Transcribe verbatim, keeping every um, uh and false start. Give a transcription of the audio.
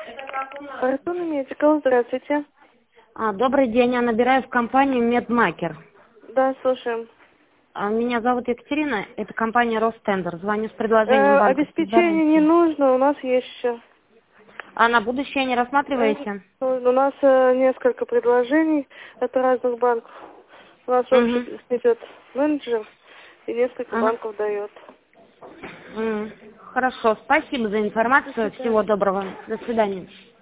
Фортуна Медикал, здравствуйте. А, добрый день, я набираю в компанию Медмакер. Да, слушаем. А, Меня зовут Екатерина, это компания Ростендер. Звоню с Э, предложением банковской обеспечение не гарантии. нужно, у нас есть все. А на будущее не Э, рассматриваете? У нас э, несколько предложений от разных банков. У нас общий Угу. идет менеджер и несколько Ага. банков дает. М, Хорошо, спасибо за До информацию. свидания. Всего доброго. До свидания.